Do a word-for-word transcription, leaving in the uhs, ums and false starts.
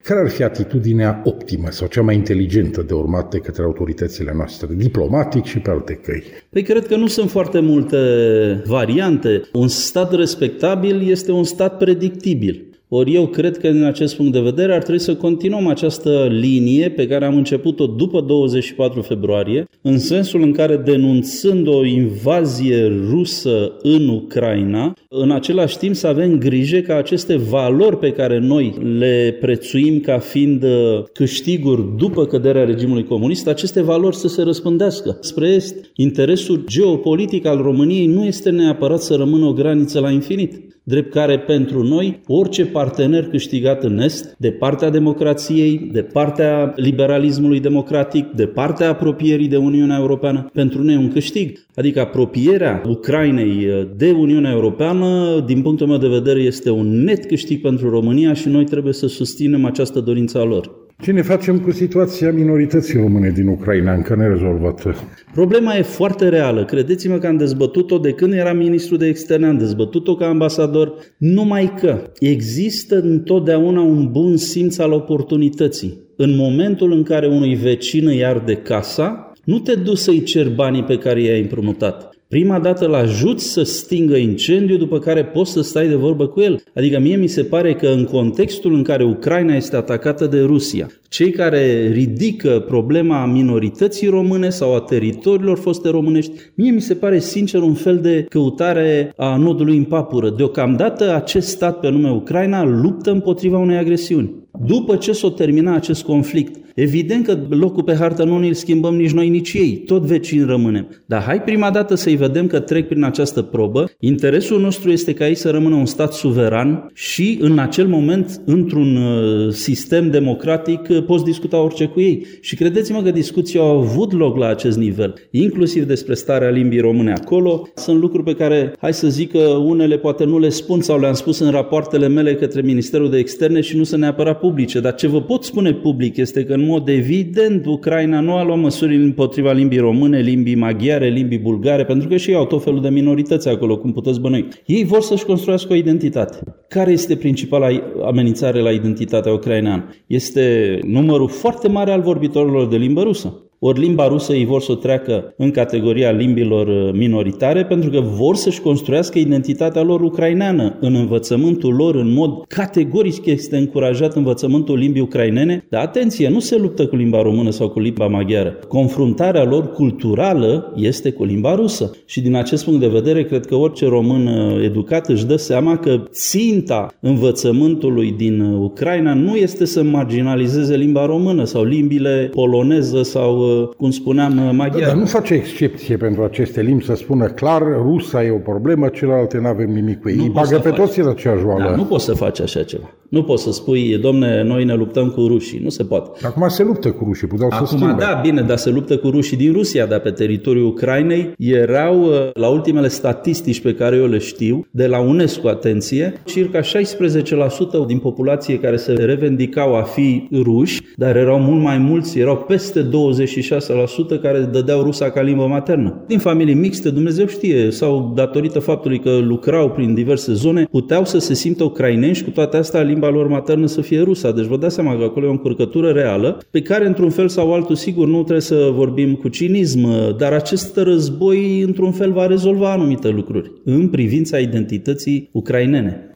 Care ar fi atitudinea optimă sau cea mai inteligentă de urmat de către autoritățile noastre, diplomatic și pe alte căi? Păi cred că nu sunt foarte multe variante. Un stat respectabil este un stat predictibil. Ori eu cred că din acest punct de vedere ar trebui să continuăm această linie pe care am început-o după douăzeci și patru februarie, în sensul în care, denunțând o invazie rusă în Ucraina, în același timp să avem grijă ca aceste valori pe care noi le prețuim ca fiind câștiguri după căderea regimului comunist, aceste valori să se răspândească spre est. Interesul geopolitic al României nu este neapărat să rămână o graniță la infinit, drept care pentru noi orice partener câștigat în Est, de partea democrației, de partea liberalismului democratic, de partea apropierii de Uniunea Europeană, pentru noi e un câștig. Adică apropierea Ucrainei de Uniunea Europeană, din punctul meu de vedere, este un net câștig pentru România și noi trebuie să susținem această dorință a lor. Ce ne facem cu situația minorității române din Ucraina, încă nerezolvată? Problema e foarte reală. Credeți-mă că am dezbătut-o de când eram ministru de externe, am dezbătut-o ca ambasador, numai că există întotdeauna un bun simț al oportunității. În momentul în care unui vecin îi arde casa, nu te duci să-i ceri banii pe care i-ai împrumutat. Prima dată îl ajuți să stingă incendiu, după care poți să stai de vorbă cu el. Adică mie mi se pare că în contextul în care Ucraina este atacată de Rusia, cei care ridică problema minorității române sau a teritoriilor foste românești, mie mi se pare sincer un fel de căutare a nodului în papură. Deocamdată acest stat pe nume Ucraina luptă împotriva unei agresiuni. După ce s-o termina acest conflict, evident că locul pe hartă nu ne-l schimbăm nici noi, nici ei, tot vecini rămânem. Dar hai prima dată să-i vedem că trec prin această probă. Interesul nostru este ca ei să rămână un stat suveran și în acel moment, într-un sistem democratic, poți discuta orice cu ei. Și credeți-mă că discuții au avut loc la acest nivel, inclusiv despre starea limbii române acolo. Sunt lucruri pe care, hai să zic că unele poate nu le spun sau le-am spus în rapoartele mele către Ministerul de Externe și nu sunt neapărat publice. Dar ce vă pot spune public este că în mod evident Ucraina nu a luat măsuri împotriva limbii române, limbii maghiare, limbii bulgare, pentru că și ei au tot felul de minorități acolo, cum puteți bănui. Ei vor să-și construiască o identitate. Care este principala amenințare la identitatea ucraineană? Este numărul foarte mare al vorbitorilor de limbă rusă. Ori limba rusă ei vor să o treacă în categoria limbilor minoritare pentru că vor să-și construiască identitatea lor ucraineană. În învățământul lor, în mod categoric este încurajat învățământul limbii ucrainene, dar atenție, nu se luptă cu limba română sau cu limba maghiară. Confruntarea lor culturală este cu limba rusă. Și din acest punct de vedere, cred că orice român educat își dă seama că ținta învățământului din Ucraina nu este să marginalizeze limba română sau limbile poloneză sau, cum spuneam, maghiară. Dar nu face excepție pentru aceste limbi să spună clar, rusa e o problemă, celelalte nu avem nimic cu ei. Îi bagă pe toți în aceeași oală. Da, nu poți să faci așa ceva. Nu poți să spui, domne, noi ne luptăm cu rușii. Nu se poate. Acum se luptă cu rușii, puteau să schimbe. Acum, da, bine, dar se luptă cu rușii din Rusia, dar pe teritoriul Ucrainei erau, la ultimele statistici pe care eu le știu, de la UNESCO, atenție, circa șaisprezece la sută din populație care se revendicau a fi ruși, dar erau mult mai mulți, erau peste douăzeci și șase la sută care dădeau rusa ca limbă maternă. Din familii mixte, Dumnezeu știe, sau datorită faptului că lucrau prin diverse zone, puteau să se simtă ucraineni și cu toate astea limba lor maternă să fie rusa. Deci vă dați seama că acolo e o încurcătură reală, pe care într-un fel sau altul, sigur, nu trebuie să vorbim cu cinism, dar acest război într-un fel va rezolva anumite lucruri în privința identității ucrainene.